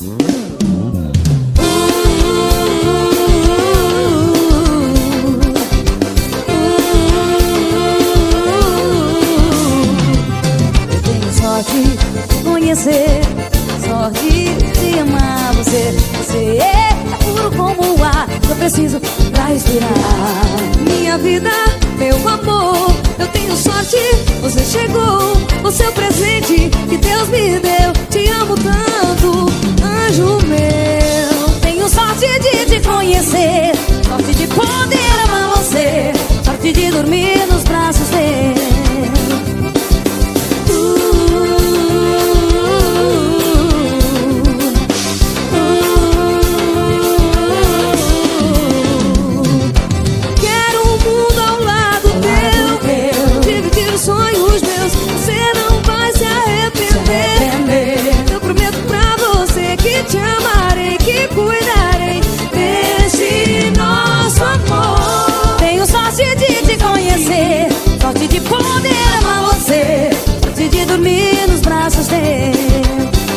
Eu tenho sorte de conhecer, sorte de amar você. Você é puro como o ar que eu preciso pra respirar. Minha vida, meu amor, eu tenho sorte, você chegou. O seu presente que Deus me deu, te amo tanto, anjo meu. Tenho sorte de te conhecer, sorte de poder amar você, sorte de dormir nos braços dele. Sonhos meus, você não vai se arrepender. Eu prometo pra você que te amarei, que cuidarei desse nosso amor. Tenho sorte de te conhecer, sorte de poder amar você, sorte de dormir nos braços dele,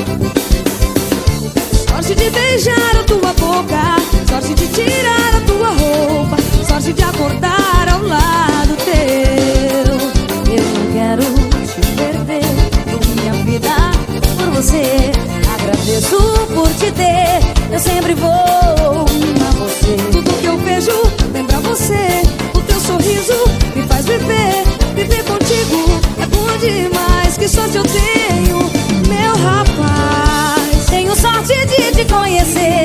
sorte de beijar a tua boca, sorte de tirar a tua roupa, sorte de acordar ao lado teu. Eu não quero te perder, dou minha vida por você. Agradeço por te ter, eu sempre vou amar você. Tudo que eu vejo lembra você, o teu sorriso me faz viver. Viver contigo é bom demais, que sorte eu tenho, meu rapaz. Tenho sorte de te conhecer,